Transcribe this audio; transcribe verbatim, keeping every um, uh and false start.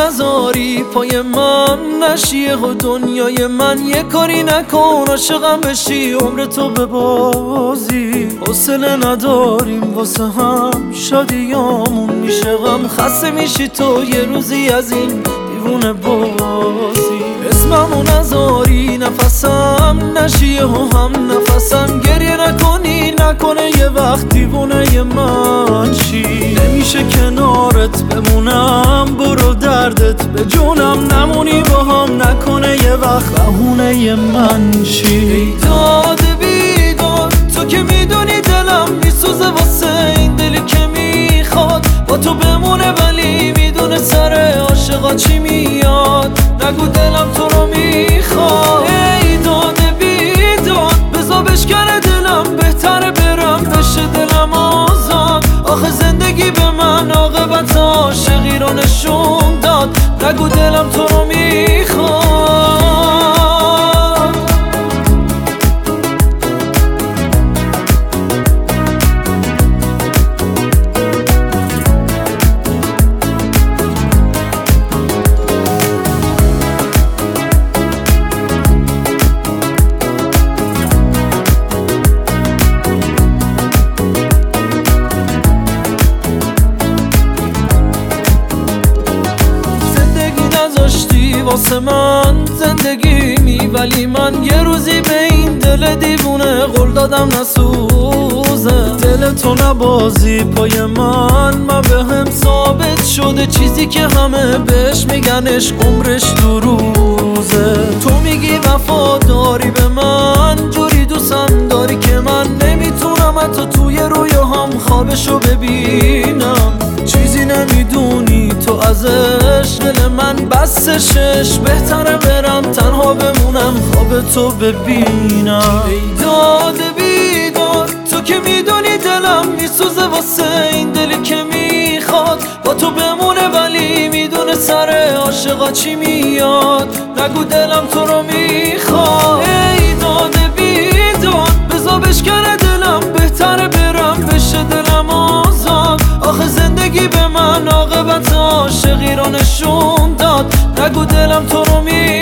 نذاری پای من نشیه و دنیای من یه کاری نکن عاشقم بشی عمر تو به بازی حوصله نداریم واسه هم شادیامون میشه غم خسته میشی تو یه روزی از این دیوونه بازی اسممو نذاری نفسم نشیه و هم نفسم گریه نکنی نکنه یه وقت دیوونه من شی نمیشه کنارت بمونم برو دردت به جونم نمونی با هم نکنه یه وقت بهونه من شی ای داد بیداد تو که میدونی دلم میسوزه واسه این دلی که میخواد با تو بمونه ولی میدونه سر عاشقا چی میاد نگو دلم تو رو میخواد ای داد بیداد بزا بشکنه دلم بهتره برم بشه دلم آزاد آخه زندگی به من عاقبت عاشقی رو نشون داد نگو دلم تو رو میخواد واسه من زندگی می ولی من یه روزی به این دل دیوونه قول دادم نسوزه دل تو نبازی پای من من به هم ثابت شده چیزی که همه بهش میگنش عمرش دو روزه تو میگی وفاداری به من جوری دوستم داری که من نمیتونم حتی توی رویاهام خوابشو ببینم چیزی نمیدونی تو ازش دل من بستشش بهتره برم تنها بمونم خواب تو ببینم ای داد بیداد تو که میدونی دلم میسوزه واسه این دلی که میخواد با تو بمونه ولی میدونه سر عاشقا چی میاد نگو دلم تو رو میخواد ای داد بیداد بزا بشکنه دلم بهتره برم بشه دلم آزاد آخه زندگی به من عاقبت عاشقی رو نشون داد نگو دلم تو رو میخواد